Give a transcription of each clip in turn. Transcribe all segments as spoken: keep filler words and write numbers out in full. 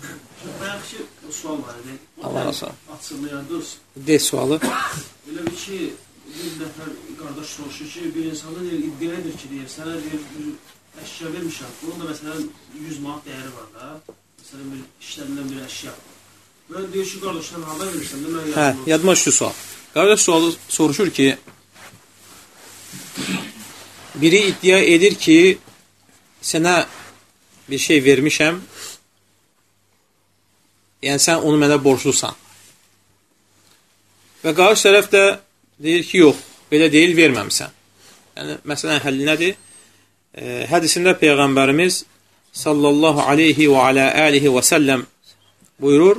Bayaq ki, sual var idi. Allah rasa. Açıqlayardınız. De sualı. Elə bir ki, bir nəfər qardaş soruşur ki, bir insanın iddia edir ki, deyir, sənə bir əşya vermişəm. Bunun da məsələn yüz manat dəyəri var da. Məsələn, bir işlərindən bir əşya. Və deyir ki, qardaşdan haber verirsən də, mən Hə, yadıma şu sual. Qardaş sualı soruşur ki, biri iddia edir ki, sənə bir şey vermişəm, yəni sən onu mənə borclusan. Və qarşı tərəf də deyir ki, yox, belə deyil, verməmsən. Yəni, məsələn, həlli nədir? E, hədisində Peyğəmbərimiz sallallahu aleyhi və alə alihi və səlləm buyurur,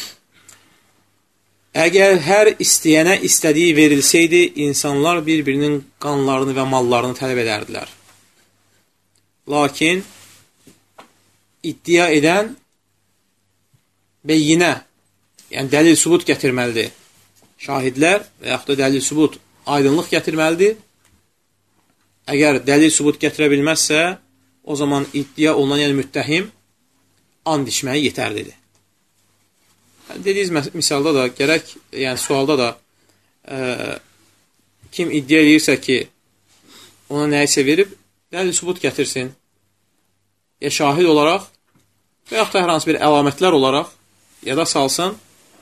əgər hər istəyənə istədiyi verilsəydi, insanlar bir-birinin qanlarını və mallarını tələb edərdilər. Lakin, iddia edən beyinə, yəni dəlil sübut gətirməlidir. Şahidlər və yaxud da dəlil sübut aydınlıq gətirməlidir. Əgər dəlil sübut gətirə bilməzsə, o zaman iddia olunan, yəni müttəhim, and içməyə yetərlidir. Dediyiniz misalda da, gərək, yəni sualda da e, kim iddia edirsə ki, ona nəyisə verib, dəlil sübut gətirsin. Ya şahid olaraq və yaxud da hər hansı bir əlamətlər olaraq yada salsın.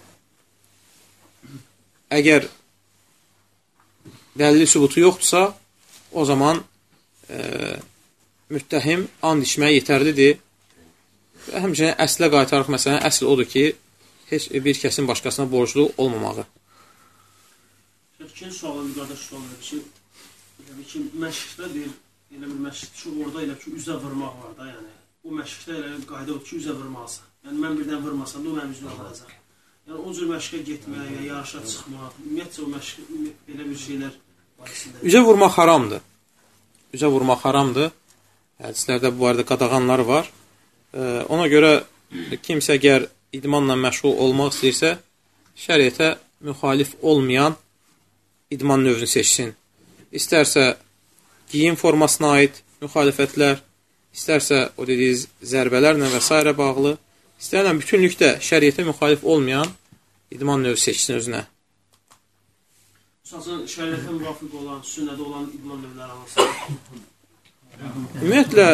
Əgər dəlil sübutu yoxdursa, o zaman e, müttəhim and içməyə yetərlidir. Və həmçinin əslə qaytarıq, məsələn, əsl odur ki, heç bir kəsin başqasına borclu olmamağı. İkinci sualın bir qardaş sual verir ki, elə ki, məşqdə deyir, elə bir məşqdir ki, orada elə ki, üzə vurmaq var da, yəni. O məşqdə elə qayda odur ki, üzə vurmalısın. Yəni, mən birdən vurmasam da, o mənim üzünə alacaq. Yəni, o cür məşqə getmək, yəni, yarışa çıxmaq, ümumiyyətcə o məşq, belə bir şeylər barəsində. Üzə vurmaq haramdır. Üzə vurmaq haramdır. Hədislərdə bu arada qadağanlar var. Ee, ona görə kimsə əgər idmanla məşğul olmaq istəyirsə, şəriətə müxalif olmayan idman növünü seçsin. İstərsə geyim formasına aid müxalifətlər, istərsə o dediyiz zərbələrlə və s. bağlı, istərlə bütünlükdə şəriətə müxalif olmayan idman növü seçsin özünə. Məsələn, şəriətə müvafiq olan, sünnədə olan idman növləri hansı? Ümumiyyətlə,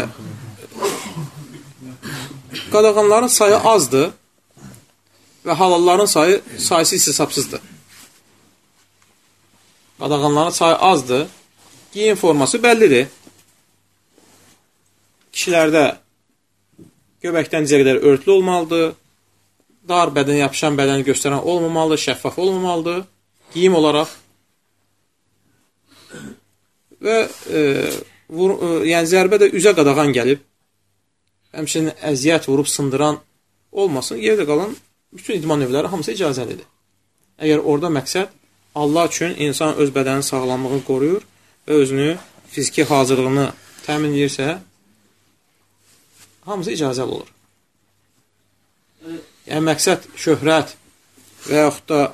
qadağanların sayı azdır və halalların sayı sayısız hesabsızdır. Qadağanların sayı azdır, geyim forması bəllidir. Kişilərdə göbəkdən dizə qədər örtülü olmalıdır, dar bədənə yapışan bədəni göstərən olmamalıdır, şəffaf olmamalıdır, geyim olaraq. Və e, vur, e, yəni zərbə də üzə qadağan gəlib, həmçinin əziyyət vurub sındıran olmasın, yerdə qalan bütün idman növləri hamısı icazəlidir. Əgər orada məqsəd Allah üçün insan öz bədənin sağlamlığını qoruyur və özünü fiziki hazırlığını təmin edirsə, hamısı icazəli olur. Yəni, məqsəd şöhrət və yaxud da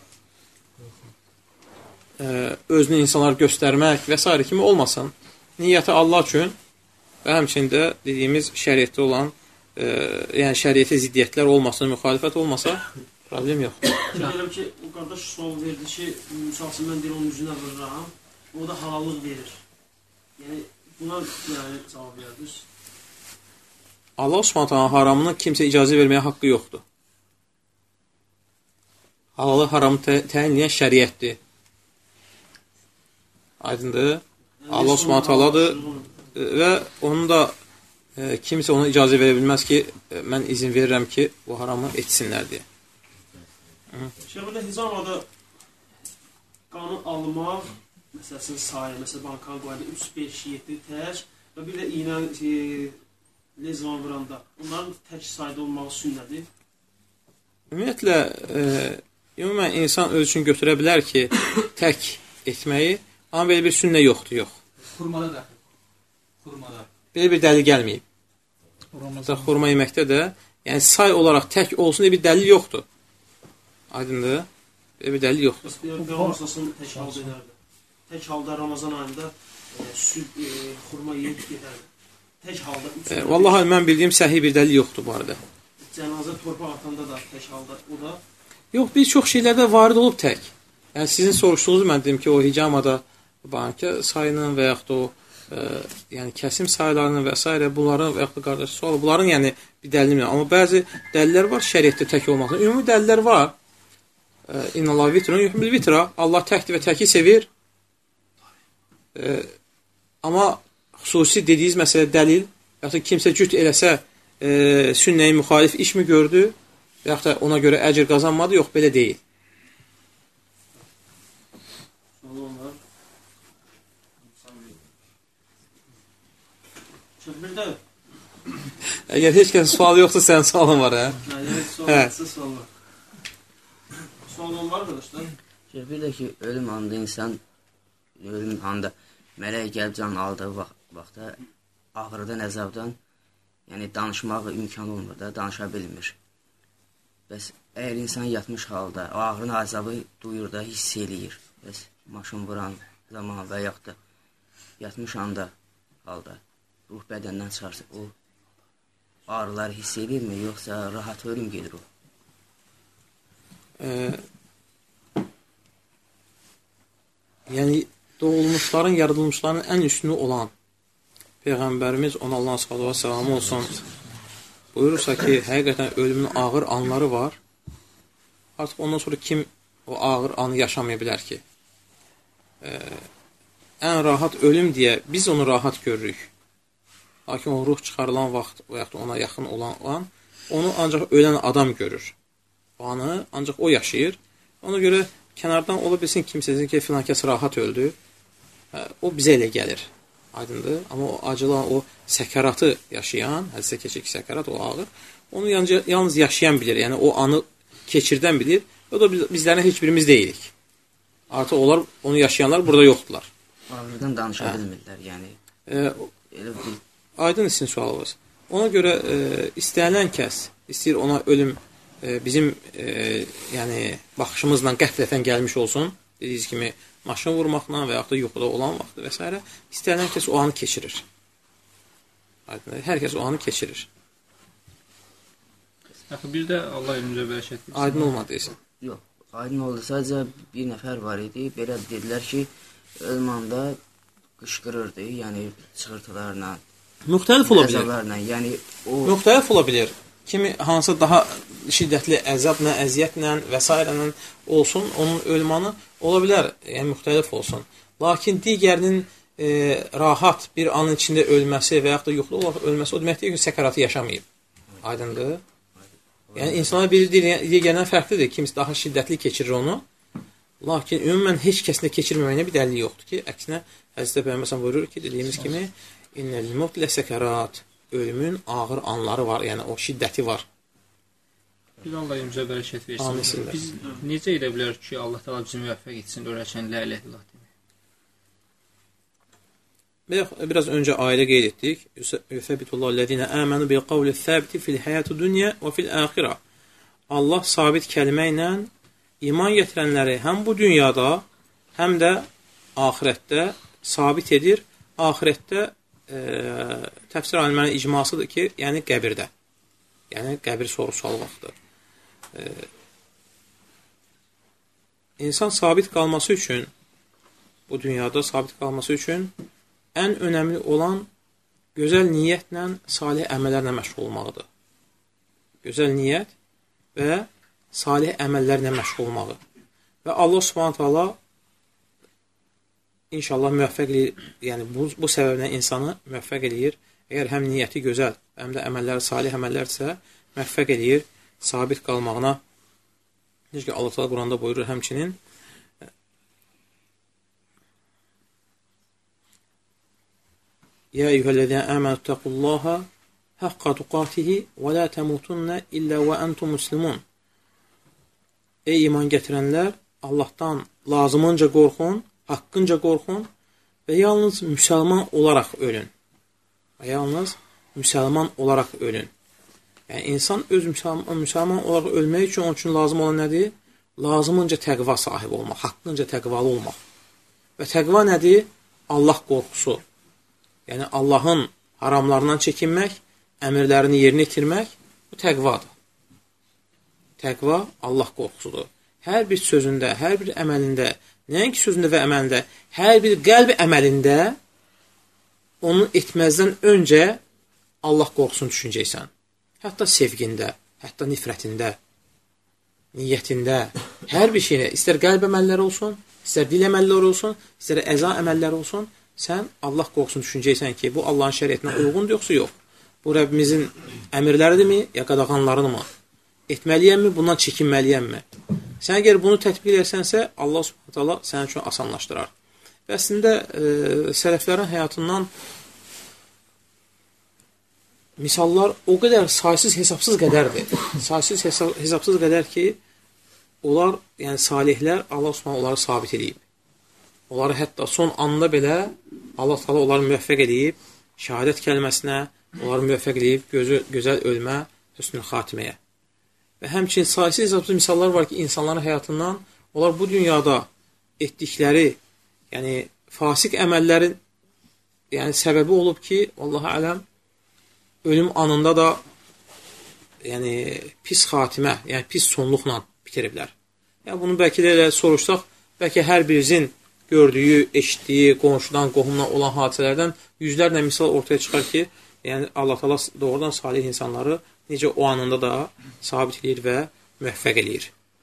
e, özünü insanlara göstərmək və s. kimi olmasın. Niyyəti Allah üçün və həmçində dediyimiz şəriətdə olan, e, yəni şəriətə ziddiyyətlər olmasın, müxalifət olmasa, problem yoxdur. Deyirəm ki, o qardaş sual verdi ki, müsalsın mən deyir, onun üzünə vırıram, o da halallıq verir. Yəni, buna yəni, cavab verdiniz. Allah Subhanahu taala haramını kimsə icazə verməyə haqqı yoxdur. Halalı haramı tə təyin edən şəriətdir. Aydındır. Yəni, Allah Subhanahu taaladır və onun da e, kimsə ona icazə verə bilməz ki, e, mən izin verirəm ki, bu haramı etsinlər deyə. Şey, burada hicamada qanun almaq, məsələsinin sayı, məsələn, bankan qoyanda üç, beş, yeddi tək və bir də iynə e, lezvan vuranda, onların tək sayda olmağı sünnədir. Ümumiyyətlə, e, ümumən insan öz üçün götürə bilər ki, tək etməyi, amma belə bir sünnə yoxdur, yox. Xurmada da. Xurmada. Belə bir dəlil gəlməyib. Xurmada. Xurma yeməkdə də, yəni say olaraq tək olsun deyə bir dəlil yoxdur. Aydındır. Belə bir dəlil yoxdur. Peyğəmbər sallallahu tək halda edərdi. Tək halda Ramazan ayında e, süd, e, xurma yeyib gedərdi. Tək halda. E, vallahi mən bildiyim səhih bir dəlil yoxdur bu arada. cənazə torpaq atanda da tək halda o da yox, bir çox şeylərdə varid olub tək. Yəni sizin soruşduğunuz mən dedim ki, o hicamada banka sayının və yaxud da o e, yəni kəsim saylarının və s. bunların və yaxud da qardaş sualı, bunların yəni bir dəlili yox. Amma bəzi dəlillər var şəriətdə tək olmaqda. Ümumi dəlillər var. E, İnnallahu vitrun yuhibbul vitra. Allah təkdir və təki sevir. E, amma xüsusi dediyiniz məsələ dəlil, yaxud da kimsə cüt eləsə e, sünnəyə müxalif iş mi gördü? Və yaxud da ona görə əcr qazanmadı? Yox, belə deyil. Şöhrətdə Əgər heç kəsin sualı yoxsa sənin sualın var, hə? Əgər sualınızsa sual var. Sualın var arkadaşlar. Bir də ki, ölüm anında insan, ölüm anında mələk gəlib canını aldığı vaxtda ağrıdan, əzabdan, yəni danışmaq imkanı olmur da, danışa bilmir. Bəs əgər insan yatmış halda, o ağrını, əzabı duyur da, hiss eləyir. Bəs maşın vuran zaman və yaxud da yatmış anda halda ruh bədəndən çıxarsa, o ağrılar hiss edirmi, yoxsa rahat ölüm gedir o? Ee, yəni, doğulmuşların, yaradılmışların ən üstünü olan Peyğəmbərimiz, ona Allahın sallallahu aleyhi və səllam olsun, buyurursa ki, həqiqətən ölümün ağır anları var. Artıq ondan sonra kim o ağır anı yaşamaya bilər ki? Ee, ən rahat ölüm deyə biz onu rahat görürük. Lakin o ruh çıxarılan vaxt və yaxud ona yaxın olan an, onu ancaq ölən adam görür. O anı ancaq o yaşayır. Ona görə kənardan ola bilsin kimsəsin ki, filan kəs rahat öldü. Hə, o bizə elə gəlir. Aydındır. Amma o acılan, o səkaratı yaşayan, hədisdə keçir ki, səkarat, o ağır, onu yalnız yaşayan bilir. Yəni, o anı keçirdən bilir. O da bizlərdən heç birimiz deyilik. Artıq onlar, onu yaşayanlar burada yoxdular. Ağrıdan danışa bilmirlər, yəni. E, elə bir Aydın sizin sualınız. Ona görə e, istənilən kəs, istəyir ona ölüm e, bizim e, yəni baxışımızla qəflətən gəlmiş olsun, dediyiniz kimi maşın vurmaqla və yaxud da yuxuda olan vaxt və s. istənilən kəs o anı keçirir. Aydın, hər kəs o anı keçirir. Axı bir də Allah ömrünüzə bərəkət versin. Aydın olmadı deyəsən. yox, aydın oldu. Sadəcə bir nəfər var idi. Belə dedilər ki, ölüm anda qışqırırdı, yəni çıxırtılarla. Müxtəlif ola bilər. Əzablarla, yəni o Müxtəlif ola bilər. Kimi hansı daha şiddətli əzabla, əziyyətlə və s. olsun, onun ölmanı ola bilər, yəni müxtəlif olsun. Lakin digərinin e, rahat bir anın içində ölməsi və yaxud da yuxuda olaraq ölməsi o demək deyil ki, səkaratı yaşamayıb. Aydındır? Yəni insanlar biri digərindən fərqlidir. Kimisi daha şiddətli keçirir onu. Lakin ümumən heç kəsin də keçirməməyinə bir dəlil yoxdur ki, əksinə Həzrəti Peyğəmbər buyurur ki, dediyimiz kimi İnnəl mevt ləsəkarat. Ölümün ağır anları var, yəni o şiddəti var. Bir Allah ömrünüzə bərəkət versin. Amin. Biz necə edə bilərik ki, Allah təala bizi müvəffəq etsin öyrəşən la ilahe illallah demək. Biraz öncə ayədə qeyd etdik. Yusəbbitullahu ləzinə əmənu bil qavli səbiti fil həyatü dünya və fil əxirə. Allah sabit kəlmə ilə iman gətirənləri həm bu dünyada, həm də axirətdə sabit edir. Axirətdə e, təfsir alimlərinin icmasıdır ki, yəni qəbirdə. Yəni qəbir soru-sual vaxtı. E, insan sabit qalması üçün, bu dünyada sabit qalması üçün ən önəmli olan gözəl niyyətlə, salih əməllərlə məşğul olmağıdır. Gözəl niyyət və salih əməllərlə məşğul olmağı. Və Allah Subhanahu taala İnşallah müvəffəq eləyir, yəni bu, bu səbəblə insanı müvəffəq eləyir. Əgər həm niyyəti gözəl, həm də əməlləri, salih əməllərsə, müvəffəq eləyir sabit qalmağına. Necə ki, Allah Teala Quranda buyurur həmçinin Ya eyyuhəl-ləzīnə əmənu təqullaha haqqa tuqatihi və la təmutunna illə və entum muslimun. Ey iman gətirənlər, Allahdan lazımınca qorxun, haqqınca qorxun və yalnız müsəlman olaraq ölün. Və yalnız müsəlman olaraq ölün. Yəni, insan öz müsəlman, müsəlman olaraq ölmək üçün, onun üçün lazım olan nədir? Lazımınca təqva sahibi olmaq, haqqınca təqvalı olmaq. Və təqva nədir? Allah qorxusu. Yəni, Allahın haramlarından çəkinmək, əmirlərini yerinə itirmək, bu təqvadır. təqva Allah qorxusudur. Hər bir sözündə, hər bir əməlində, nəinki sözündə və əməlində, hər bir qəlb əməlində onu etməzdən öncə Allah qorxusunu düşünəcəksən. Hətta sevgində, hətta nifrətində, niyyətində, hər bir şeylə, istər qəlb əməlləri olsun, istər dil əməlləri olsun, istər əza əməlləri olsun, sən Allah qorxusunu düşünəcəksən ki, bu Allahın şəriətinə uyğundur, yoxsa yox. Bu Rəbbimizin əmirləridirmi, ya qadağanlarıdırmı? Etməliyəmmi, bundan çəkinməliyəmmi? Sən əgər bunu tətbiq etsənsə, Allah Subhanahu taala sənin üçün asanlaşdırar. Və əslində, e, sələflərin həyatından misallar o qədər saysız, hesabsız qədərdir. Saysız, hesab, hesabsız qədər ki, onlar, yəni salihlər, Allah Subhanahu onları sabit edib. Onları hətta son anda belə Allah Taala onları müvəffəq edib, şəhadət kəlməsinə, onları müvəffəq edib, gözü, gözəl ölmə, hüsnül xatiməyə. Və həmçinin saysız hesabsız misallar var ki, insanların həyatından onlar bu dünyada etdikləri, yəni fasik əməllərin yəni səbəbi olub ki, Allahu ələm, ölüm anında da yəni pis xatimə, yəni pis sonluqla bitiriblər. Yəni bunu bəlkə də elə soruşsaq, bəlkə hər birinizin gördüyü, eşitdiyi, qonşudan, qohumdan olan hadisələrdən yüzlərlə misal ortaya çıxar ki, yəni Allah Taala doğrudan salih insanları necə o anında da sabit edir və müvəffəq edir.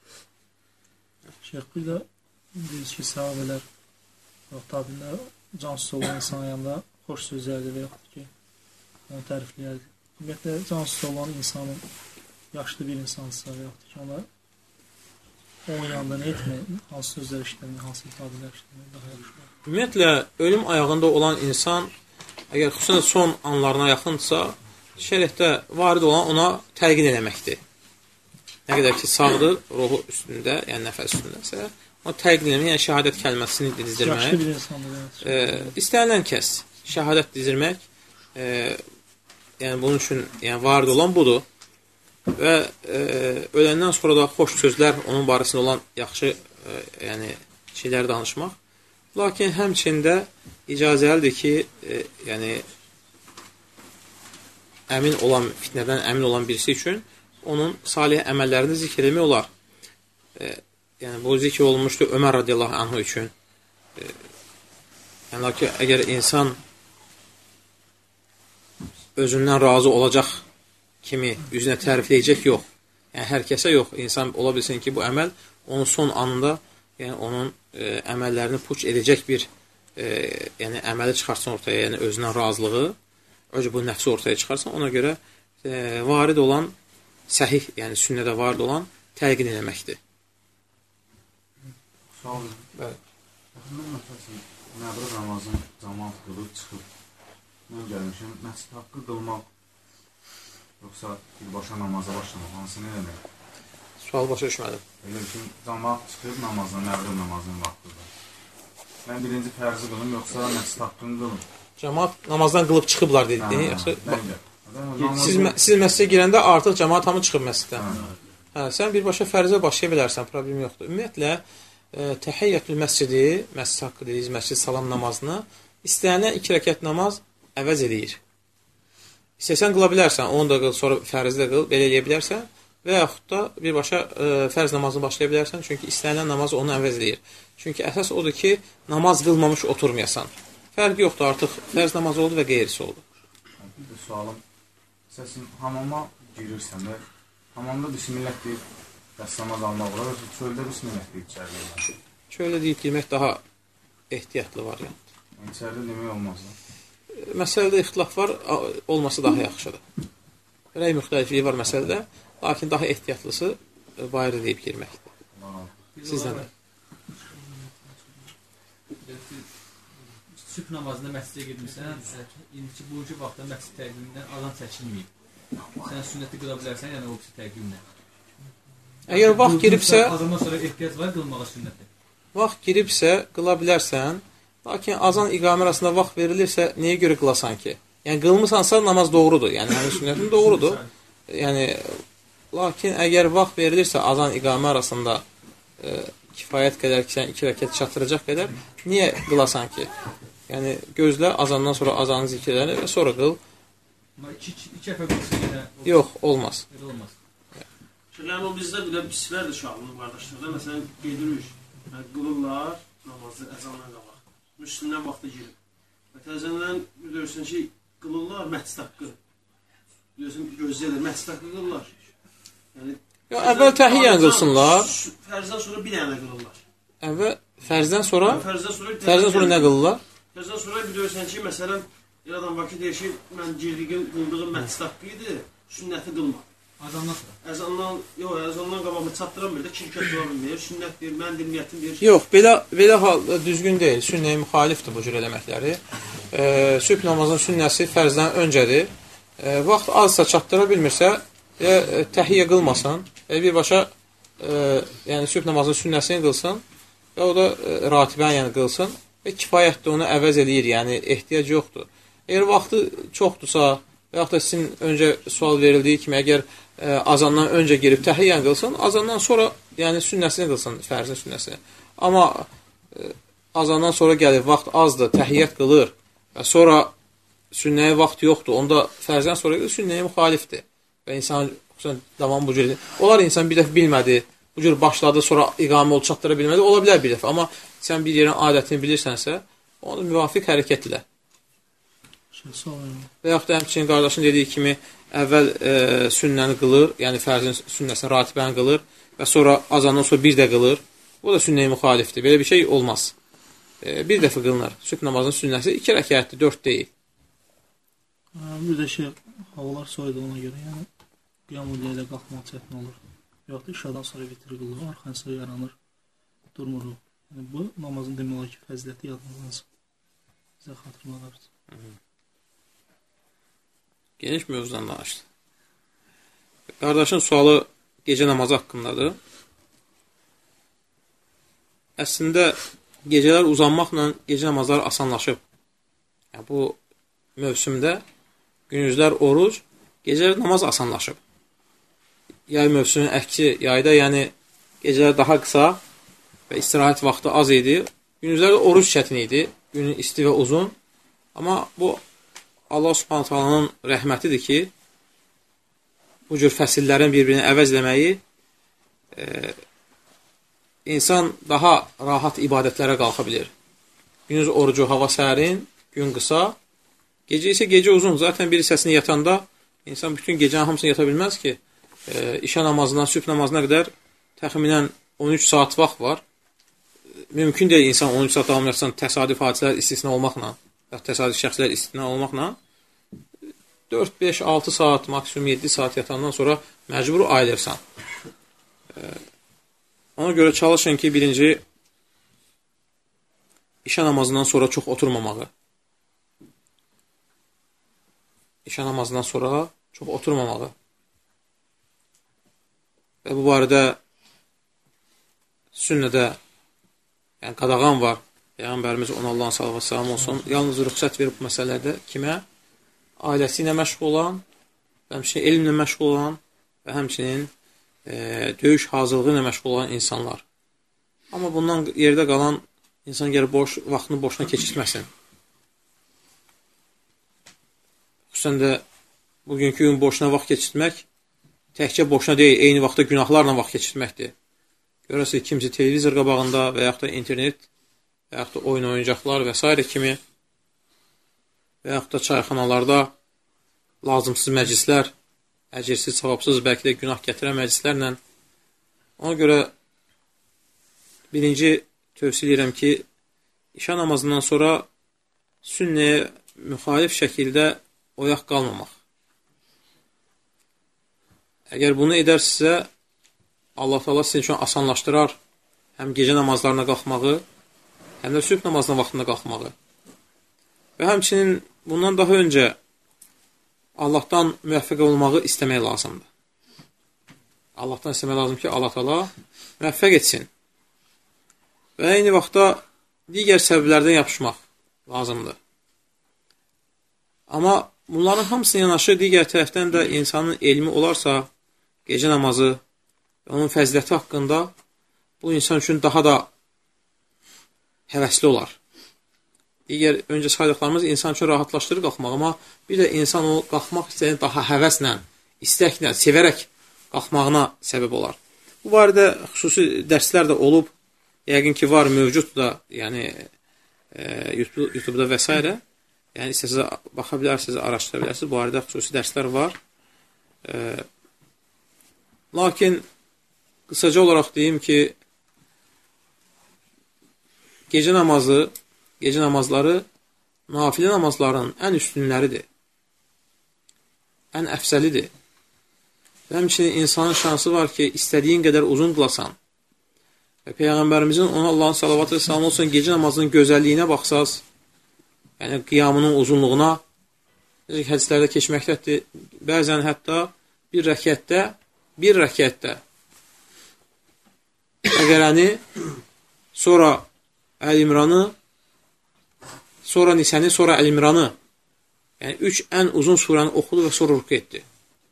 Şeyh, bir də deyirik ki, sahabələr, tabiinlər cansız olan insan yanında xoş sözlərdir və yaxud ki, onu tərifləyərdir. Ümumiyyətlə, cansız olan insanın yaşlı bir insansa və yaxud ki, ona onun yanında nə etmək, hansı sözlər işləmək, hansı ifadələr işləmək daha yaxşı olur. Ümumiyyətlə, ölüm ayağında olan insan, əgər xüsusən son anlarına yaxındırsa, şəriətdə varid olan ona təlqin eləməkdir. Nə qədər ki, sağdır, ruhu üstündə, yəni nəfəs üstündəsə, ona təlqin eləmək, yəni şəhadət kəlməsini dizdirmək. Yaşlı bir insandır. E, istənilən kəs şəhadət dizdirmək, e, yəni bunun üçün yəni, varid olan budur. Və e, öləndən sonra da xoş sözlər, onun barəsində olan yaxşı e, yəni, şeylər danışmaq. Lakin həmçində icazəlidir ki, e, yəni, əmin olan, fitnədən əmin olan birisi üçün onun salih əməllərini zikr etmək olar. E, yəni, bu zikr olunmuşdur Ömər radiyallahu anhu üçün. E, yəni, lakin əgər insan özündən razı olacaq kimi üzünə tərifləyəcək yox. Yəni, hər kəsə yox. İnsan ola bilsin ki, bu əməl onun son anında yəni, onun e, əməllərini puç edəcək bir e, yəni, əməli çıxarsın ortaya, yəni özündən razılığı, öcə bu nəfsi ortaya çıxarsın. Ona görə e, varid olan, səhih, yəni sünnədə varid olan təlqin eləməkdir. Sağ olun. Bəli. Mən məsələn, məbrur namazın cəmaat qılıb çıxıb, mən gəlmişim, məscid haqqı qılmaq, yoxsa birbaşa namaza başlamaq, hansı nə demək? Sual başa düşmədim. Elə ki, cəmaat çıxıb namazın, məbrur namazın vaxtıdır. Mən birinci fərzi qılım, yoxsa məscid haqqını qılım? Cəmaat namazdan qılıb çıxıblar dedi. Yoxsa, siz, siz məscidə girəndə artıq cəmaat hamı çıxıb məsciddən. Hə, sən birbaşa fərzə başlaya bilərsən, problem yoxdur. Ümumiyyətlə, e, təhiyyətül məscidi, məscid haqqı deyiz, məscid salam namazını istəyənə iki rəkət namaz əvəz edir. İstəsən qıla bilərsən, onu da qıl, sonra fərzi də qıl, belə eləyə bilərsən və yaxud da birbaşa e, fərz namazını başlaya bilərsən, çünki istənilən namazı onu əvəz edir. Çünki əsas odur ki, namaz qılmamış oturmayasan. Fərqi yoxdur, artıq fərz namazı oldu və qeyrisi oldu. Bir də sualım, səsin hamama girirsən və hamamda bismillah deyib dəstəmaz almaq olar, çöldə bismillah deyib içəridir. Çöldə deyib demək daha ehtiyatlı variant. Yəni, içəridə demək olmaz. Məsələdə ixtilaf var, olması daha yaxşıdır. Rəy müxtəlifliyi var məsələdə, lakin daha ehtiyatlısı bayırı deyib girməkdir. Sizdən də. Sübh namazında məscidə girmirsən, indiki bugünkü vaxtda məscid təqvimindən azan çəkilməyib. Sən sünnəti qıla bilərsən, yəni o birisi təqvimlə. Əgər vaxt giribsə, azandan sonra ehtiyac var qılmağa sünnəti. Vaxt giribsə, qıla bilərsən, lakin azan iqamə arasında vaxt verilirsə, nəyə görə qılasan ki? Yəni, qılmısansa namaz doğrudur, yəni həmin sünnətin doğrudur. Yəni, lakin əgər vaxt verilirsə, azan iqamə arasında e, kifayət qədər ki, sən iki rəkət çatdıracaq qədər, niyə qılasan ki? Yəni, gözlə, azandan sonra azanın zikirlərini və sonra qıl. İki, iki əfə qılsın yenə? Yox, olmaz. olmaz. Yəni o bizdə belə pislərdir şahlı qardaşlarda. Məsələn, gedirik, qılırlar namazı əzandan qabaq. Müslümdən vaxtı girib. Və təzədən görürsən ki, qılırlar məscid haqqı. Görürsən, gözləyirlər, məscid haqqı qılırlar. Yəni, ya, əvvəl təhiyyən qılsınlar. Fərzdən sonra bir dənə qılırlar. Əvvəl fərzdən sonra? Fərzdən sonra, fərzdən sonra nə qılırlar? Fərzdən sonra bir görürsən ki, məsələn, bir adam var ki, deyir ki, mən girdiyim, qıldığım məscid haqqı idi, sünnəti qılmadım. Azandan sonra. Əzandan, yox, əzandan qabağımı çatdıran bir də kimkət dua bilmir, sünnət deyir, mən deyir, niyyətim deyir. Yox, belə belə hal düzgün deyil. Sünnəyə müxalifdir bu cür eləməkləri. E, sübh namazının sünnəsi fərzdən öncədir. E, vaxt azsa çatdıra bilmirsə, e, təhiyyə qılmasın. E, birbaşa e, yəni sübh namazının sünnəsini qılsın və o da e, ratibən yəni qılsın və kifayətdir, onu əvəz eləyir. Yəni ehtiyac yoxdur. Əgər vaxtı çoxdursa və yaxud da sizin öncə sual verildiyi kimi, əgər ə, azandan öncə girib təhiyyən qılsın, azandan sonra yəni sünnəsini qılsın, fərzin sünnəsini. Amma ə, azandan sonra gəlib, vaxt azdır, təhiyyət qılır və sonra sünnəyə vaxt yoxdur, onda fərzdən sonra qılır, sünnəyə müxalifdir. Və insan davam bu cür. Olar insan bir dəfə bilmədi, bu cür başladı, sonra iqamə olub çatdıra bilmədi, ola bilər bir dəfə. Amma sən bir yerin adətini bilirsənsə, onu müvafiq hərəkət ilə. Və yaxud da həmçinin qardaşın dediyi kimi əvvəl e, sünnəni qılır, yəni fərzin sünnəsini ratibəni qılır və sonra azandan sonra bir də qılır. Bu da sünnəyə müxalifdir. Belə bir şey olmaz. E, bir dəfə qılınır. Sübh namazının sünnəsi iki rəkətdir, dörd deyil. Bir də şey, havalar soyudu ona görə, yəni qiyamul ilə qalxmaq çətin olur. Yoxdur, işadan sonra vitri qılır, arxansa yaranır, durmuruq. Yəni, bu namazın demək olar ki, fəziləti yadınızdır. Bizə xatırlanır. Geniş mövzudan danışdı. Qardaşın sualı gecə namazı haqqındadır. Əslində, gecələr uzanmaqla gecə namazları asanlaşıb. Yəni, bu mövsümdə gündüzlər oruc, gecələr namaz asanlaşıb. Yay mövsümün əksi, yayda yəni gecələr daha qısa və istirahət vaxtı az idi. Gündüzlərdə oruc çətin idi, günün isti və uzun. Amma bu Allah Subhanahu taalanın rəhmətidir ki, bu cür fəsillərin bir-birini əvəz eləməyi e, insan daha rahat ibadətlərə qalxa bilir. Gündüz orucu, hava sərin, gün qısa, gecə isə gecə uzun. Zaten bir hissəsini yatanda insan bütün gecənin hamısını yata bilməz ki, e, işə namazından sübh namazına qədər təxminən on üç saat vaxt var. Mümkün deyil insan on üç saat davam etsin təsadüf hadisələr istisna olmaqla, təsadüf şəxslər istisna olmaqla dörd, beş, altı saat, maksimum yeddi saat yatandan sonra məcbur ayılırsan. Ona görə çalışın ki, birinci, işə namazından sonra çox oturmamağı. İşə namazından sonra çox oturmamağı. Və bu barədə sünnədə yəni qadağan var. Peyğəmbərimiz ona Allahın sallallahu əleyhi və səlləm olsun. Yalnız rüxsət verib bu məsələlərdə kimə? Ailəsi ilə məşğul olan, həmçinin elmlə məşğul olan və həmçinin e, döyüş hazırlığı ilə məşğul olan insanlar. Amma bundan yerdə qalan insan gəlir boş, vaxtını boşuna keçirtməsin. Xüsusən də bugünkü gün boşuna vaxt keçirtmək təkcə boşuna deyil, eyni vaxtda günahlarla vaxt keçirtməkdir. Görəsiniz, kimisi televizor qabağında və yaxud da internet və yaxud da oyun oyuncaqlar və s. kimi və yaxud da çayxanalarda lazımsız məclislər, əcirsiz, savabsız, bəlkə də günah gətirən məclislərlə. Ona görə birinci tövsiyə edirəm ki, işə namazından sonra sünnəyə müxalif şəkildə oyaq qalmamaq. Əgər bunu edərsinizsə, Allah Teala sizin üçün asanlaşdırar həm gecə namazlarına qalxmağı, həm də sübh namazına vaxtında qalxmağı. Və həmçinin bundan daha öncə Allahdan müvəffəq olmağı istəmək lazımdır. Allahdan istəmək lazım ki, Allah Teala müvəffəq etsin. Və eyni vaxtda digər səbəblərdən yapışmaq lazımdır. Amma bunların hamısına yanaşı digər tərəfdən də insanın elmi olarsa, gecə namazı və onun fəziləti haqqında bu insan üçün daha da həvəsli olar. Digər öncə saydıqlarımız insan üçün rahatlaşdırır qalxmaq, amma bir də insan o qalxmaq istəyən daha həvəslə, istəklə, sevərək qalxmağına səbəb olar. Bu barədə xüsusi dərslər də olub, yəqin ki, var, mövcud da, yəni e, YouTube-da və s. Yəni, istəsəz baxa bilərsiniz, araşdıra bilərsiniz, bu barədə xüsusi dərslər var. E, lakin, qısaca olaraq deyim ki, gecə namazı, gecə namazları nafilə namazların ən üstünləridir, ən əfsəlidir. Və həmçinin insanın şansı var ki, istədiyin qədər uzun qılasan və Peyğəmbərimizin ona Allahın salavatı və salamı olsun, gecə namazının gözəlliyinə baxsaz, yəni qiyamının uzunluğuna, necə hədislərdə keçməkdədir, bəzən hətta bir rəkətdə, bir rəkətdə Bəqərəni, sonra Əl-İmranı, sonra Nisəni, sonra Əl-İmranı, yəni üç ən uzun surəni oxudu və sonra rüku etdi.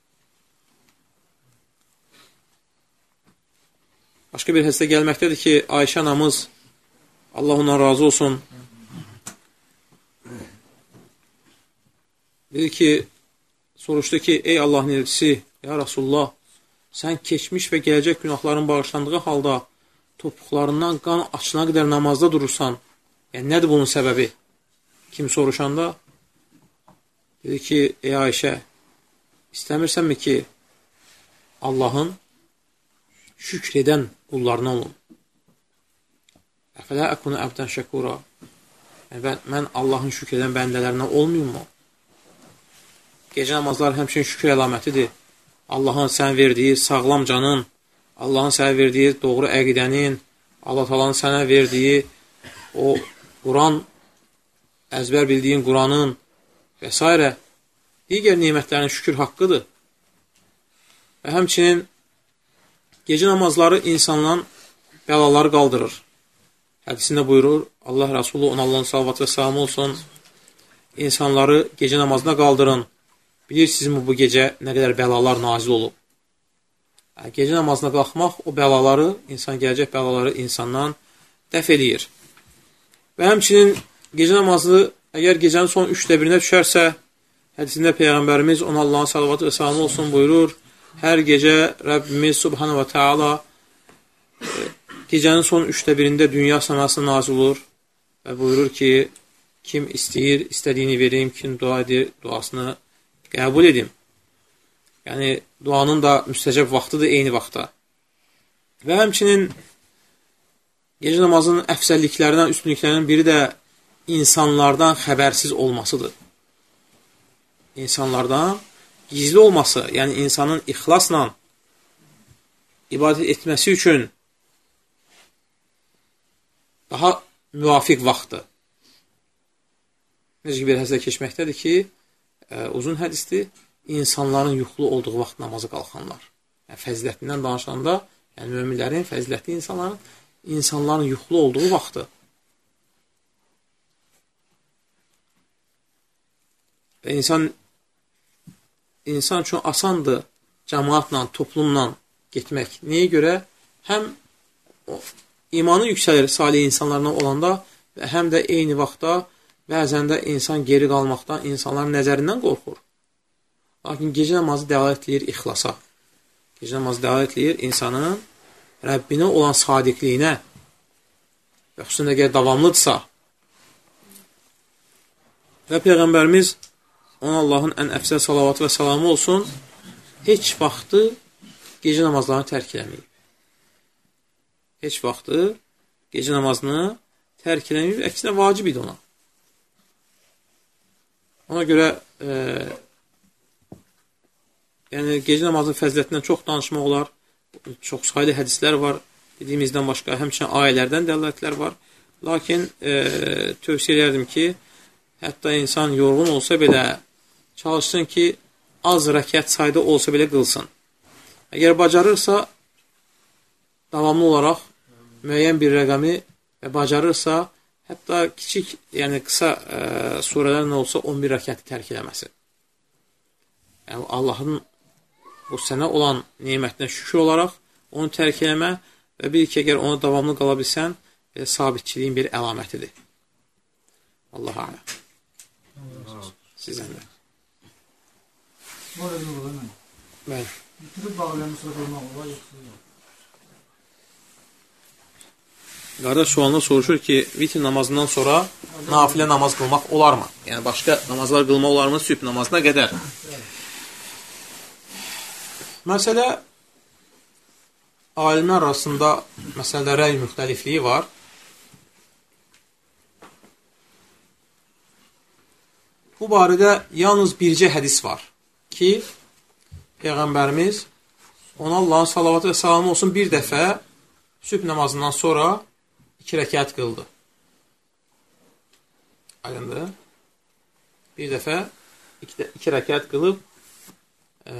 Başqa bir hədisdə gəlməkdədir ki, Ayşə anamız, Allah ondan razı olsun, dedi ki, soruşdu ki, ey Allahın elçisi, ya Rasulullah, sən keçmiş və gələcək günahların bağışlandığı halda topuqlarından qan açına qədər namazda durursan, yəni nədir bunun səbəbi? Kim soruşanda? Dedi ki, ey Ayşə, istəmirsənmi ki, Allahın şükr edən qullarına olun? Əfələ əkunu əbdən şəkura. Yəni, mən Allahın şükr edən bəndələrinə olmayım mu? Gecə namazlar həmçinin şükür əlamətidir. Allahın sənə verdiyi sağlam canın, Allahın sənə verdiyi doğru əqidənin, Allah Taala'nın sənə verdiyi o Quran, əzbər bildiyin Quranın və s. digər nimətlərin şükür haqqıdır. Və həmçinin gecə namazları insandan bəlaları qaldırır. Hədisində buyurur, Allah Rəsulü, ona Allahın salavatı və salamı olsun, insanları gecə namazına qaldırın. Bilirsiniz bu gecə nə qədər bəlalar nazil olub. Yəni, gecə namazına qalxmaq o bəlaları, insan gələcək bəlaları insandan dəf eləyir. Və həmçinin gecə namazı əgər gecənin son üçdə birinə düşərsə, hədisində Peyğəmbərimiz, ona Allahın salavatı və salamı olsun buyurur, hər gecə Rəbbimiz Subhanahu və Teala gecənin son üçdə birində dünya səmasına nazil olur və buyurur ki, kim istəyir, istədiyini verim, kim dua edir, duasını qəbul edim. Yəni, duanın da müstəcəb vaxtıdır eyni vaxtda. Və həmçinin gecə namazının əfsəlliklərindən, üstünlüklərindən biri də insanlardan xəbərsiz olmasıdır. İnsanlardan gizli olması, yəni insanın ixlasla ibadət etməsi üçün daha müvafiq vaxtdır. Necə ki, bir hədisdə keçməkdədir ki, ə, uzun hədisdir, insanların yuxulu olduğu vaxt namazı qalxanlar. Yəni, fəzilətindən danışanda, yəni möminlərin, fəzilətli insanların, insanların yuxulu olduğu vaxtı. Və insan insan üçün asandır cəmaatla, toplumla getmək. Nəyə görə? Həm o, imanı yüksəlir salih insanlarla olanda və həm də eyni vaxtda bəzən də insan geri qalmaqdan, insanların nəzərindən qorxur. Lakin gecə namazı dəlalət edir ixlasa. Gecə namazı dəlalət edir insanın Rəbbinə olan sadiqliyinə və xüsusən əgər davamlıdırsa və Peyğəmbərimiz ona Allahın ən əfsəl salavatı və salamı olsun, heç vaxtı gecə namazlarını tərk eləməyib. Heç vaxtı gecə namazını tərk eləməyib, əksinə vacib idi ona. Ona görə e, yəni gecə namazının fəzilətindən çox danışmaq olar, çox sayılı hədislər var, dediyimizdən başqa, həmçinin ayələrdən dəlalətlər var. Lakin e, tövsiyə edərdim ki, hətta insan yorğun olsa belə, çalışsın ki, az rəkət sayda olsa belə qılsın. Əgər bacarırsa, davamlı olaraq müəyyən bir rəqəmi və bacarırsa, hətta kiçik, yəni qısa ə, surələr nə olsa on bir rəkəti tərk eləməsi. Yəni, Allahın bu sənə olan nemətinə şükür olaraq onu tərk eləmə və bil ki, əgər ona davamlı qala bilsən, belə sabitçiliyin bir əlamətidir. Allah aləm. Sizən də. Bəli. Bitirib bağlayanı sonra qılmaq olar, yoxsa yox? Qardaş sualını soruşur ki, vitr namazından sonra nafilə namaz qılmaq olarmı? Yəni, başqa namazlar qılmaq olarmı sübh namazına qədər? Məsələ, alimlər arasında məsələdə rəy müxtəlifliyi var. Bu barədə yalnız bircə hədis var ki, Peyğəmbərimiz ona Allahın salavatı və salamı olsun bir dəfə sübh namazından sonra iki rəkət qıldı. Aydındır. Bir dəfə iki, iki rəkət qılıb e,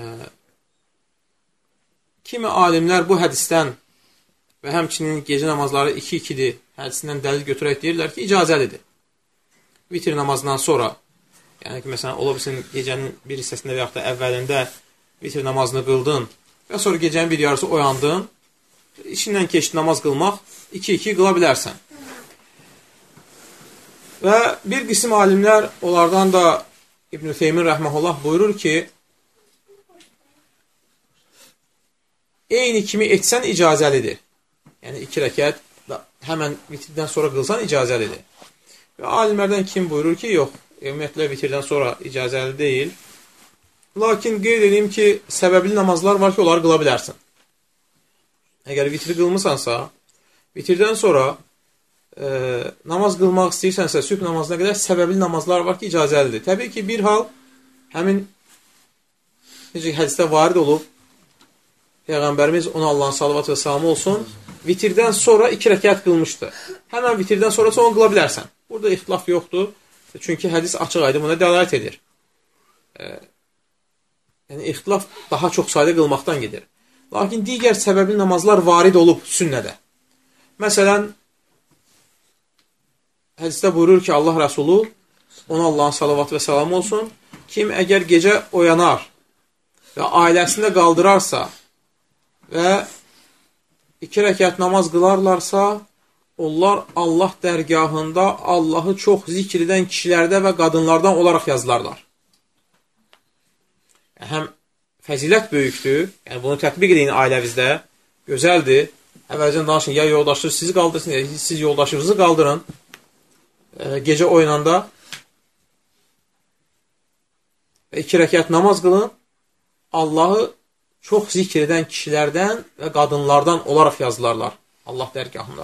kimi alimlər bu hədisdən və həmçinin gecə namazları iki ikidir hədisindən dəlil götürək deyirlər ki, icazəlidir. Vitr namazından sonra, yəni ki, məsələn, ola bilsin gecənin bir hissəsində və yaxud da əvvəlində vitr namazını qıldın və sonra gecənin bir yarısı oyandın, işindən keçdi namaz qılmaq, iki iki qıla bilərsən. Və bir qism alimlər, onlardan da İbn-i Teymin rəhməhullah buyurur ki, eyni kimi etsən icazəlidir. Yəni, iki rəkət həmən vitrdən sonra qılsan icazəlidir. Və alimlərdən kim buyurur ki, yox, ümumiyyətlə vitrdən sonra icazəli deyil. Lakin qeyd edeyim ki, səbəbli namazlar var ki, onları qıla bilərsən. Əgər vitri qılmısansa, vitrdən sonra e, namaz qılmaq istəyirsənsə, sübh namazına qədər səbəbli namazlar var ki, icazəlidir. Təbii ki, bir hal həmin necə hədisdə varid olub, Peyğəmbərimiz ona Allahın salavatı və salamı olsun, vitirdən sonra iki rəkət qılmışdı. Həmən vitirdən sonra onu qıla bilərsən. Burada ixtilaf yoxdur. Çünki hədis açıq aydın buna dəlalət edir. E, yəni, ixtilaf daha çox sayda qılmaqdan gedir. Lakin digər səbəbli namazlar varid olub sünnədə. Məsələn, hədisdə buyurur ki, Allah Rəsulu, ona Allahın salavatı və salamı olsun, kim əgər gecə oyanar və ailəsində qaldırarsa və iki rəkət namaz qılarlarsa, onlar Allah dərgahında Allahı çox zikr edən kişilərdə və qadınlardan olaraq yazılarlar. Həm fəzilət böyükdür, yəni bunu tətbiq edin ailəvizdə, gözəldir. Əvvəlcən danışın, ya yoldaşınız sizi qaldırsın, ya siz yoldaşınızı qaldırın e, gecə oynanda və iki rəkət namaz qılın, Allahı çox zikr edən kişilərdən və qadınlardan olaraq yazılarlar Allah dərgahında.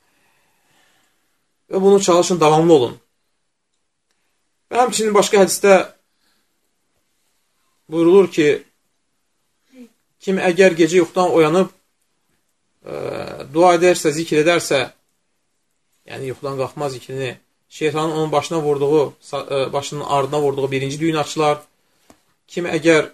Və bunu çalışın, davamlı olun. Və həmçinin başqa hədisdə buyurulur ki, kim əgər gecə yuxudan oyanıb e, dua edərsə, zikr edərsə, yəni yuxudan qalxma zikrini, şeytanın onun başına vurduğu, e, başının ardına vurduğu birinci düyün açılar. Kim əgər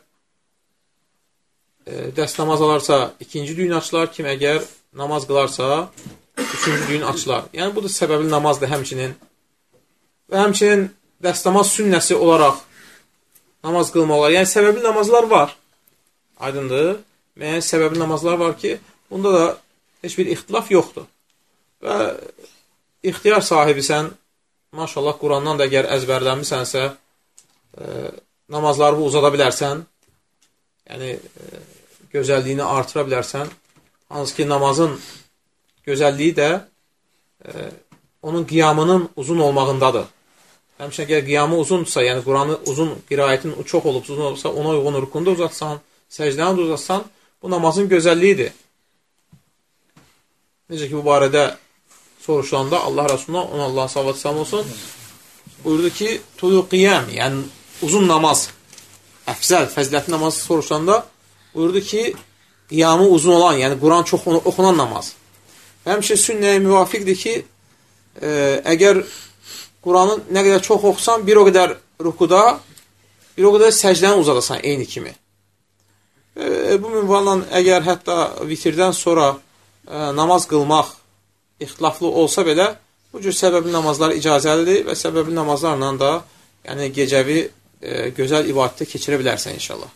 e, dəst namaz alarsa, ikinci düyün açılar. Kim əgər namaz qılarsa, üçüncü düyün açılar. Yəni, bu da səbəbli namazdır həmçinin. Və həmçinin dəst namaz sünnəsi olaraq namaz qılmalar. Yəni, səbəbli namazlar var. Aydındır. Müəyyən səbəbli namazlar var ki, bunda da heç bir ixtilaf yoxdur. Və ixtiyar sahibisən, maşallah, Qurandan da əgər əzbərlənmisənsə, e, namazları uzada bilərsən, yəni e, gözəlliyini artıra bilərsən. Hansı ki, namazın gözəlliyi də e, onun qiyamının uzun olmağındadır. Həmçə əgər qiyamı uzundursa, yəni Quranı uzun, qirayətin çox olub, uzun olubsa, ona uyğun rükunda uzatsan, səcdəni də uzatsan, bu namazın gözəlliyidir. Necə ki, bu barədə soruşulanda Allah Rəsuluna, ona Allah salavatı salam olsun, buyurdu ki, tulu qiyam, yəni uzun namaz, əfzəl, fəzilətli namaz soruşulanda buyurdu ki, qiyamı uzun olan, yəni Quran çox oxunan namaz. Həmçə sünnəyə müvafiqdir ki, e, əgər Quranı nə qədər çox oxusan, bir o qədər rükuda, bir o qədər səcdəni uzadasan eyni kimi. E, bu minvalla əgər hətta vitirdən sonra e, namaz qılmaq ixtilaflı olsa belə, bu cür səbəbli namazlar icazəlidir və səbəbli namazlarla da yəni gecəvi e, gözəl ibadətə keçirə bilərsən inşallah.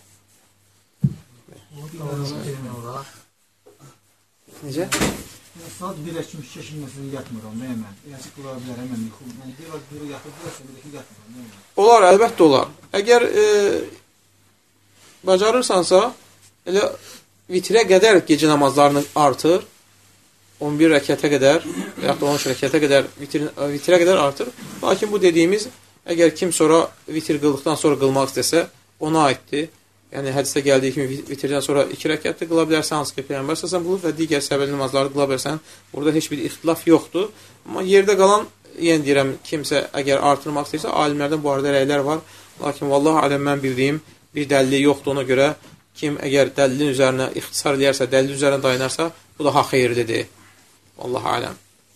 Necə? Saat birə kimi keçilməsin yatmıram, nəyəmən? Yəni, qıla bilərəm, mən yuxum. Yəni, bir vaxt biri yatır, birəsə bir iki yatmıram, nəyəmən? Olar, əlbəttə olar. Əgər e, bacarırsansa, elə vitrə qədər gecə namazlarını artır, on bir rəkətə qədər və yaxud da on üç rəkətə qədər vitr, vitrə qədər artır. Lakin bu dediyimiz, əgər kim sonra vitr qıldıqdan sonra qılmaq istəsə, ona aiddir. Yəni, hədisdə gəldiyi kimi vitrdən sonra iki rəkətdə qıla bilərsən, hansı ki, Peyğəmbər səsən bulub və digər səbəbli namazları qıla bilərsən. Burada heç bir ixtilaf yoxdur. Amma yerdə qalan, yenə deyirəm, kimsə əgər artırmaq istəyirsə, alimlərdən bu arada rəylər var. Lakin, vallahi aləm, mən bildiyim bir dəlili yoxdur. Ona görə kim əgər dəlilin üzərinə ixtisar edərsə, dəlilin üzərinə dayanarsa, bu daha xeyirlidir. Vallahi aləm.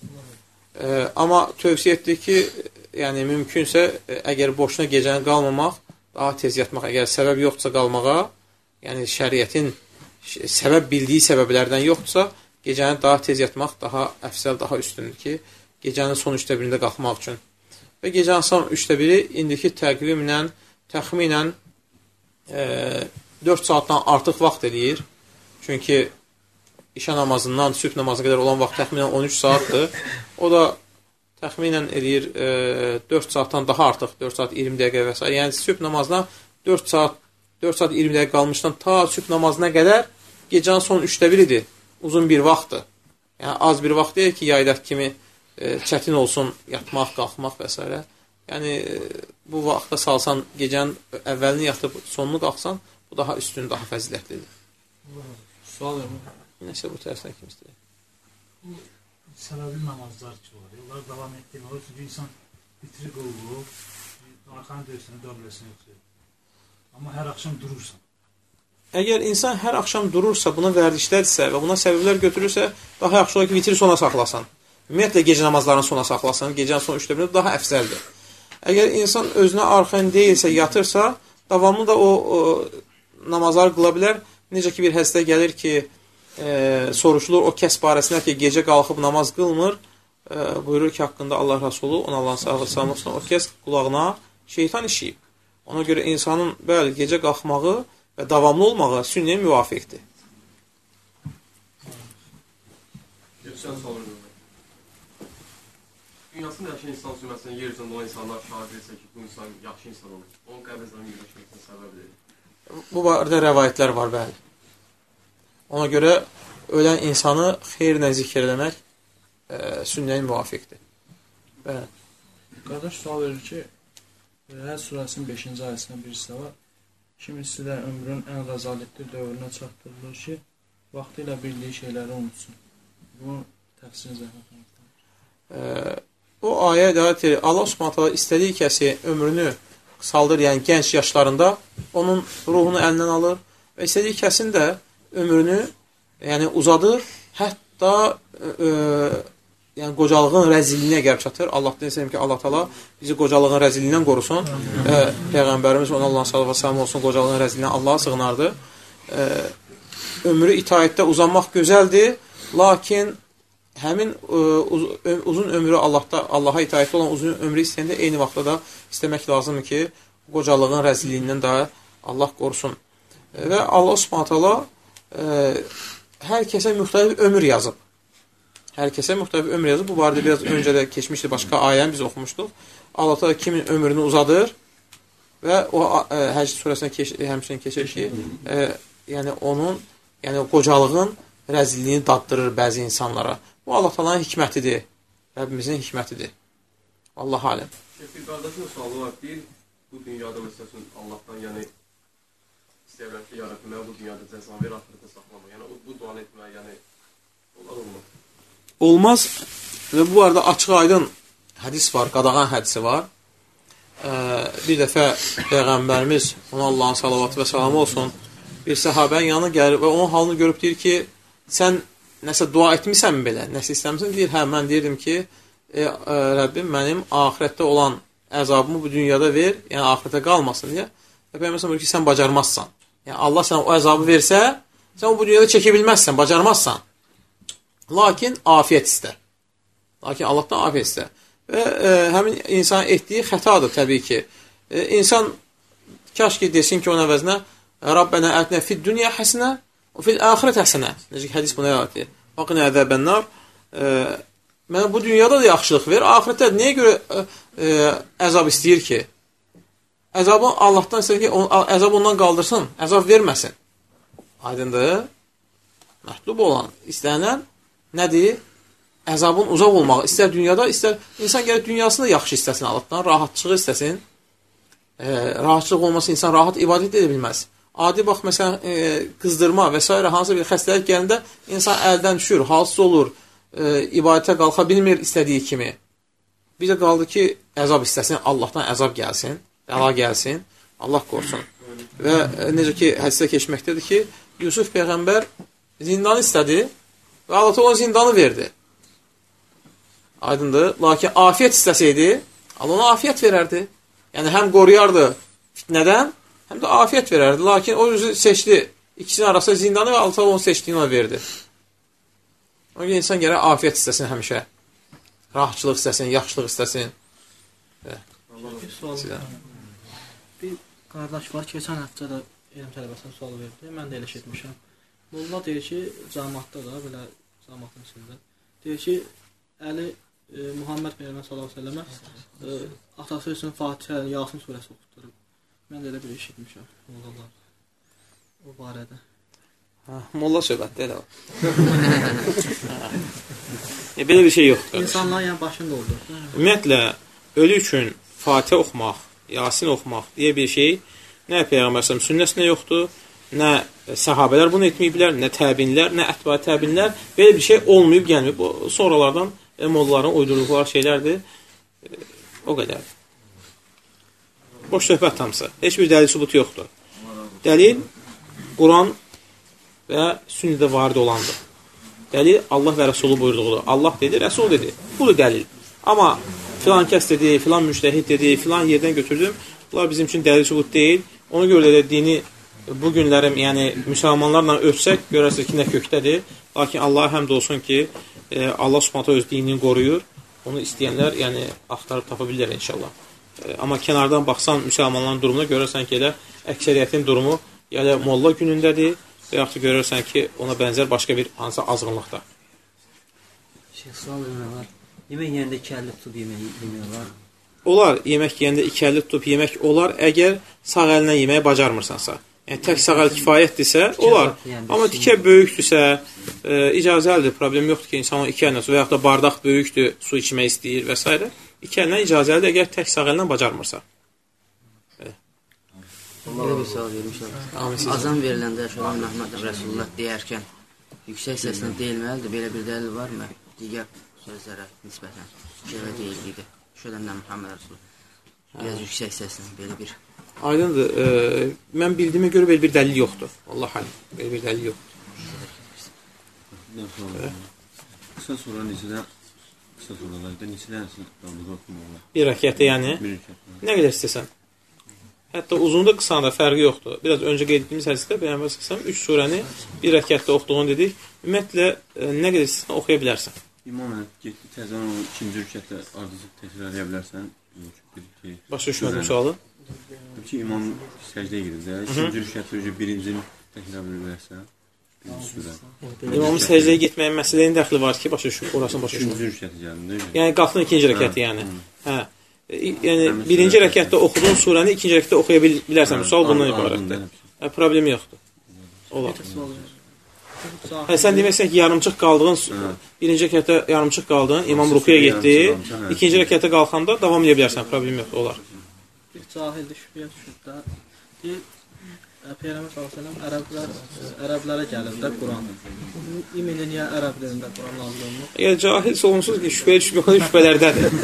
E, amma tövsiyə etdik ki, yəni mümkünsə, əgər boşuna gecəni qalmamaq, daha tez yatmaq, əgər səbəb yoxdursa qalmağa, yəni şəriətin səbəb bildiyi səbəblərdən yoxdursa, gecəni daha tez yatmaq daha əfsəl, daha üstündür ki, gecənin son üçdə birində qalxmaq üçün. Və gecənin son üçdə biri indiki təqvimlə, təxminən e, dörd saatdan artıq vaxt eləyir. Çünki işə namazından sübh namazına qədər olan vaxt təxminən on üç saatdır. O da təxminən eləyir e, dörd saatdan daha artıq, dörd saat iyirmi dəqiqə və s. Yəni sübh namazına dörd saat, dörd saat iyirmi dəqiqə qalmışdan ta sübh namazına qədər gecənin son üçdə biridir. Uzun bir vaxtdır. Yəni az bir vaxt deyil ki, yaydaq kimi e, çətin olsun yatmaq, qalxmaq və s. Yəni e, bu vaxtda salsan, gecənin əvvəlini yatıb sonunu qalxsan, bu daha üstün, daha fəzilətlidir. Sual verin. Nəsə bu tərəfdən kim istəyir? Bu səbəbli namazlar ki var. Onlar davam etdirmək olur. Çünki insan vitri qılıb, arxanı döysənə, dövrəsini yoxdur. Amma hər axşam durursan. Əgər insan hər axşam durursa, buna vərdişlərdirsə və buna səbəblər götürürsə, daha yaxşı olur ki, vitri sona saxlasan. Ümumiyyətlə, gecə namazlarını sona saxlasan, gecənin son üçdə birində daha əfsəldir. Əgər insan özünə arxan deyilsə, yatırsa, davamlı da o, o namazları qıla bilər. Necə ki, bir hədisdə gəlir ki, e, soruşulur o kəs barəsində ki, gecə qalxıb namaz qılmır, e, buyurur ki, haqqında Allah Rasulü, ona Allahın sağlığı olsun, o kəs qulağına şeytan işiyib. Ona görə insanın bəli, gecə qalxmağı və davamlı olmağı sünnəyə müvafiqdir. Geçən sorun. Dünyasında yaşayan insan üçün, məsələn, yer üzərində olan insanlar şahid etsə ki, bu insan yaxşı insan olur. Onun qəbirlərin birləşməsinin səbəbidir. Bu barədə rəvayətlər var, bəli. Ona görə ölən insanı xeyirlə zikr eləmək e, sünnəyə müvafiqdir. Bəli. Qardaş sual verir ki, Həd surəsinin beşinci ayəsində bir hissə var. Kimisi də ömrün ən rəzalətli dövrünə çatdırılır ki, vaxtı ilə bildiyi şeyləri unutsun. Bunu təfsirin zəhmət. O ayə də Allah Subhanahu istədiyi kəsi ömrünü saldır, yəni gənc yaşlarında onun ruhunu əlindən alır və istədiyi kəsin də ömrünü yəni uzadır, hətta e, yəni qocalığın rəzilliyinə gəlib çatır. Allahdan istəyirəm ki, Allah Taala bizi qocalığın rəzilliyindən qorusun. E, Peyğəmbərimiz ona Allahın sallallahu əleyhi və səlləm olsun, qocalığın rəzilliyindən Allaha sığınardı. E, ömrü itaətdə uzanmaq gözəldir, lakin həmin e, uz, ö, uzun ömrü Allahda Allaha itaətli olan uzun ömrü istəyəndə eyni vaxtda da istəmək lazımdır ki, qocalığın rəzilliyindən də Allah qorusun. E, və Allah Subhanahu taala e, hər kəsə müxtəlif ömür yazıb. Hər kəsə müxtəlif ömür yazıb. Bu barədə biraz öncə də keçmişdi, başqa ayəni biz oxumuşduq. Allah Taala kimin ömrünü uzadır və o e, Həcc surəsində keç, həmçinin keçir ki, e, yəni onun, yəni qocalığın rəzilliyini daddırır bəzi insanlara. Bu Allah Taala'nın hikmətidir. Rəbbimizin hikmətidir. Allah aləm. Bir qardaşın sualı var. Bir, bu dünyada məsələn Allahdan, yəni istəyirəm ki, yaratmaya bu dünyada cəza ver, axırda saxlama. Yəni bu dua etmək, yəni onlar olmaz. Olmaz və bu arada açıq aydın hədis var, qadağan hədisi var. Ee, bir dəfə Peyğəmbərimiz, ona Allahın salavatı və salamı olsun, bir səhabənin yanına gəlir və onun halını görüb deyir ki, sən nəsə dua etmisənmi belə, nəsə istəmirsən? Deyir, hə, mən deyirdim ki, e, e, Rəbbim mənim axirətdə olan əzabımı bu dünyada ver, yəni axirətə qalmasın deyə. Və Peyğəmbər buyurur ki, sən bacarmazsan. Yəni Allah sənə o əzabı versə, sən o bu dünyada çəkə bilməzsən, bacarmazsan. Lakin afiyyət istər. Lakin Allahdan afiyyət istər. Və e, həmin insan etdiyi xətadır təbii ki. E, insan kaş ki desin ki, onun əvəzinə Rabbənə ətinə fid dünya həsənə və fil axirət həsənə. Necə ki, hədis buna rəvayət. Vaqinə əzəbənnar. E, mənə bu dünyada da yaxşılıq ver. Axirətdə nəyə görə e, e, əzab istəyir ki? Əzabı Allahdan istəyir ki, on, əzab ondan qaldırsın, əzab verməsin. Aydındır. Məhlub olan, istənilən nədir? Əzabın uzaq olmağı. İstər dünyada, istər insan gəlib dünyasında yaxşı istəsin Allahdan, rahatçılığı istəsin. E, rahatçılıq olması insan rahat ibadət edə bilməz. Adi bax, məsələn, e, qızdırma və s. hansı bir xəstəlik gəlində insan əldən düşür, halsız olur, e, ibadətə qalxa bilmir istədiyi kimi. Bir də qaldı ki, əzab istəsin, Allahdan əzab gəlsin, bəla gəlsin, Allah qorusun. Və e, necə ki, hədisdə keçməkdədir ki, Yusuf Peyğəmbər zindanı istədi və Allah ona zindanı verdi. Aydındır. Lakin afiyət istəsəydi, Allah ona afiyət verərdi. Yəni, həm qoruyardı fitnədən, həm də afiyət verərdi. Lakin o yüzü seçdi. İkisinin arasında zindanı və Allah onu seçdiyini ona verdi. Onun üçün insan gərək afiyət istəsin həmişə. Rahatçılıq istəsin, yaxşılıq istəsin. Bir sual. Bir qardaş var, keçən həftə də elm tələbəsinə sual verdi. Mən də elə etmişəm. Molla deyir ki, cəmaatda da, belə cəmaatın içində, deyir ki, Əli e, Muhammed Peyğəmbər sallallahu əleyhi və səlləmə e, atası üçün Fatihə, Yasin surəsi oxutdurub. Mən də elə bir iş etmişəm mollalar. O barədə. Ha, molla söhbətdə elə var. e, belə bir şey yoxdur. İnsanlar yəni başında oldu. Ümumiyyətlə, ölü üçün Fatihə oxumaq, Yasin oxumaq deyə bir şey nə Peyğəmbər sallallahu sünnəsində yoxdur, nə səhabələr bunu etməyiblər, nə təbinlər, nə ətba təbinlər. Belə bir şey olmayıb, gəlməyib. Bu, sonralardan e, mollaların uydurduqları şeylərdir. E, o qədər. Boş söhbət tamsı. Heç bir dəlil sübut yoxdur. Dəlil Quran və sünnədə varid olandır. Dəlil Allah və Rəsulu buyurduğudur. Allah dedi, Rəsul dedi. Budur dəlil. Amma filan kəs dedi, filan müctəhid dedi, filan yerdən götürdüm. Bunlar bizim üçün dəlil sübut deyil. Ona görə də dini bu günlərim, yəni müsəlmanlarla ölçsək, görərsiniz ki, nə kökdədir. Lakin Allah həmd olsun ki, e, Allah Subhanahu öz dinini qoruyur. Onu istəyənlər, yəni axtarıb tapa bilirlər inşallah. E, amma kənardan baxsan müsəlmanların durumuna görərsən ki, elə əksəriyyətin durumu ya da molla günündədir və yaxud da görərsən ki, ona bənzər başqa bir hansı azğınlıqda. Şeyh, sual var. Yemək yeyəndə iki əlli tutub yemək yemək olar. Olar, yemək yeyəndə iki əlli tutub yemək olar, əgər sağ əlinə yeməyi bacarmırsansa. Yəni, tək sağ əl kifayətdirsə, olar. Amma tikə böyükdürsə, e, icazəlidir, problem yoxdur ki, insan iki əlinə və yaxud da bardaq böyükdür, su içmək istəyir və s. İki əlinə icazəlidir, əgər tək sağ əlinə bacarmırsa. Belə bir sual vermişəm. Azan veriləndə Şalan Məhməd Rəsulullah deyərkən yüksək səslə deyilməlidir. Belə bir dəlil varmı? Digər sözlərə nisbətən. Şəhvə deyildiydi. Şöylən Məhəmməd Rəsulullah. Biraz yüksək səslə, belə bir... Aydındır. E, mən bildiyimə görə belə bir dəlil yoxdur. Allah halim. Belə bir dəlil yoxdur. Qısa sonra neçədə, qısa soralarda neçədə namazı oxumaq? Bir rəkətə, yəni? Bir rəkətə. Nə qədər istəsən. Hətta uzunda qısanda fərqi yoxdur. Biraz öncə qeyd etdiyimiz hədisdə Peyğəmbər sallallahu üç surəni bir rəkətdə oxuduğunu dedik. Ümumiyyətlə, e, nə qədər istəsən oxuya bilərsən. İmam getdi, təzən o ikinci rükətlə ardızı təkrar edə bilərsən. Başa düşmədim sualı. Ki, imam səcdəyə girir də, ikinci rükətlə birincini təkrar edə bilərsən. İmamın səcdəyə getməyin məsələyin dəxli var ki, başa düşür, orasını başa düşür. İkinci rükəti gəldi. Yəni, qalxın ikinci rəkəti, yəni. Hə. Yəni, birinci rəkətdə oxuduğun surəni ikinci rəkətdə oxuya bilərsən. Sual bundan ibarətdir. Hə, problemi yoxdur. Olar. Hə, sən deməksən ki, yarımçıq qaldığın, birinci rəkətdə yarımçıq qaldığın, imam rukuya getdi, ikinci rəkətdə qalxanda davam edə bilərsən, problem yoxdur, olar. Bir cahildir, şübhəyə düşür də. Deyir, Peyğəmbər sallallahu əleyhi və səlləm ərəblər, ərəblərə gəlir də Quran. İmində niyə ərəb dilində Quran nazil olunur? Əgər cahil olmuşsunuz ki, şübhəyə düşmək olan şübhələrdədir.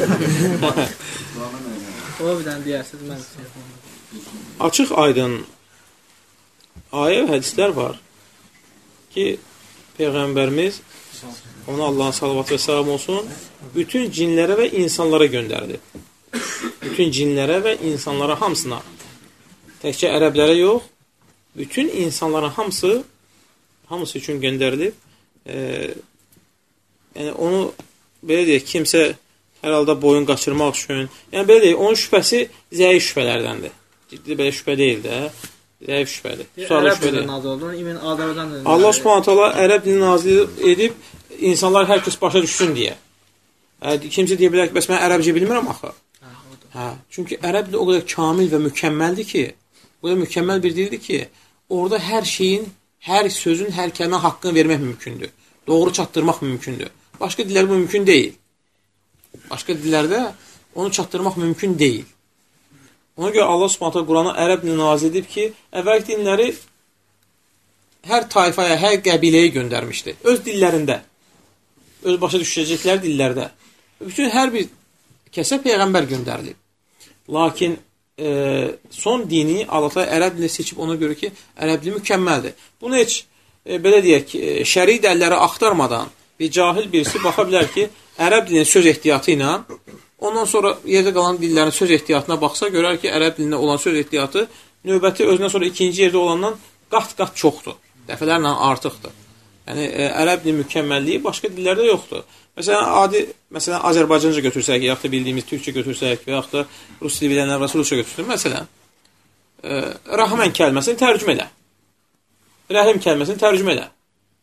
O bir dənə deyərsiniz, mən istəyirəm. Açıq aydın ayə və hədislər var ki, Peyğəmbərimiz, ona Allahın salavatı və salam olsun, bütün cinlərə və insanlara göndərdi. Bütün cinlərə və insanlara hamısına. Təkcə ərəblərə yox, bütün insanların hamısı hamısı üçün göndərilib. E, yəni onu belə deyək, kimsə hər halda boyun qaçırmaq üçün, yəni belə deyək, onun şübhəsi zəif şübhələrdəndir. Ciddi belə şübhə deyil də, zəif şübhədir. Ərəb dilini nazil olunur, imin Azərbaycan dilini. Allah Subhanahu taala ərəb dilini nazil edib, insanlar hər kəs başa düşsün deyə. Hə, kimsə deyə bilər ki, bəs mən ərəbcə bilmirəm axı. Hə, çünki ərəb dili o qədər kamil və mükəmməldir ki, o qədər mükəmməl bir dildir ki, orada hər şeyin hər sözün, hər kəlmə haqqını vermək mümkündür. Doğru çatdırmaq mümkündür. Başqa dillərdə bu mümkün deyil. Başqa dillərdə onu çatdırmaq mümkün deyil. Ona görə Allah Subhanahu taala Qurana ərəb dilini nazil edib ki, əvvəlki dinləri hər tayfaya, hər qəbiləyə göndərmişdi. Öz dillərində. Öz başa düşəcəkləri dillərdə. Bütün hər bir kəsə peyğəmbər göndərilib. Lakin e, son dini Allah Taala ərəb dilini seçib ona görə ki, ərəb dili mükəmməldir. Bunu heç e, belə deyək ki, şəri dəlilləri axtarmadan bir cahil birisi baxa bilər ki, ərəb dilinin söz ehtiyatı ilə ondan sonra yerdə qalan dillərin söz ehtiyatına baxsa, görər ki, ərəb dilində olan söz ehtiyatı növbəti özündən sonra ikinci yerdə olandan qat-qat çoxdur. Dəfələrlə artıqdır. Yəni, e, ərəb dili mükəmməlliyi başqa dillərdə yoxdur. Məsələn, adi, məsələn, Azərbaycanca götürsək, yaxud da bildiyimiz Türkçə götürsək və yaxud da Rus dili bilənlər və Rusça götürsək, məsələn, e, Rəhmən kəlməsini tərcümə elə. Rəhim kəlməsini tərcümə elə.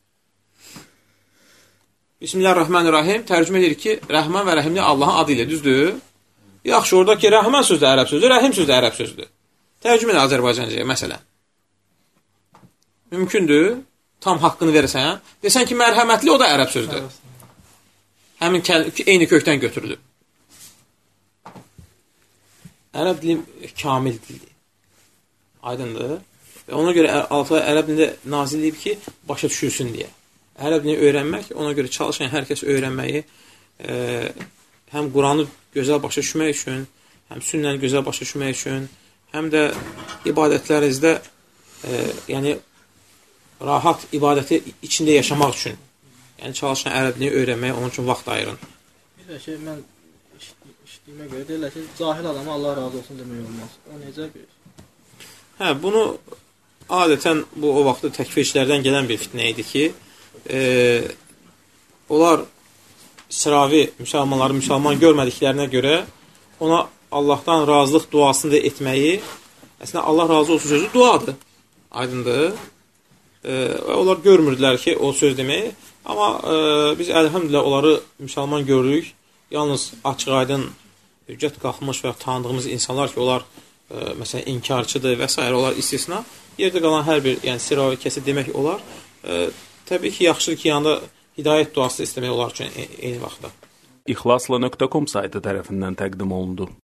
Bismillahirrahmanirrahim tərcümə edir ki, Rəhman və Rəhimli Allahın adı ilə, düzdür? Yaxşı, oradakı Rəhman sözü də ərəb sözüdür, Rəhim sözü də ərəb sözüdür. Tərcümə elə Azərbaycancaya, məsələn. Mümkündür, tam haqqını verəsən. Desən ki, mərhəmətli, o da ərəb sözüdür. Həmin eyni kökdən götürülüb. Ərəb dili kamil dildir. Aydındır. Və ona görə Allah ərəb dilində nazil edib ki, başa düşülsün deyə. Ərəb dilini öyrənmək, ona görə çalışan hər kəs öyrənməyi, e, həm Quranı gözəl başa düşmək üçün, həm sünnəni gözəl başa düşmək üçün, həm də ibadətlərinizdə e, yəni rahat ibadəti içində yaşamaq üçün. Yəni çalışan ərəb dilini öyrənməyə onun üçün vaxt ayırın. Bir də ki, mən işlədiyimə görə deyirlər ki, cahil adama Allah razı olsun demək olmaz. O necə bir? Hə, bunu adətən bu o vaxtı təkfirçilərdən gələn bir fitnə idi ki, e, onlar sıravi müsəlmanları müsəlman görmədiklərinə görə ona Allahdan razılıq duasını da etməyi, əslində Allah razı olsun sözü duadır. Aydındır. E, onlar görmürdülər ki, o söz deməyi. Amma e, biz əlhəmdülillah onları müsəlman gördük. Yalnız açıq aydın hüccət qalxmış və tanıdığımız insanlar ki, onlar e, məsələn inkarçıdır və s. onlar istisna. Yerdə qalan hər bir, yəni sıravi kəsə demək olar. E, təbii ki, yaxşıdır ki, yanında hidayət duası istəmək olar üçün eyni vaxtda. İxlasla nöqtə com saytı tərəfindən təqdim olundu.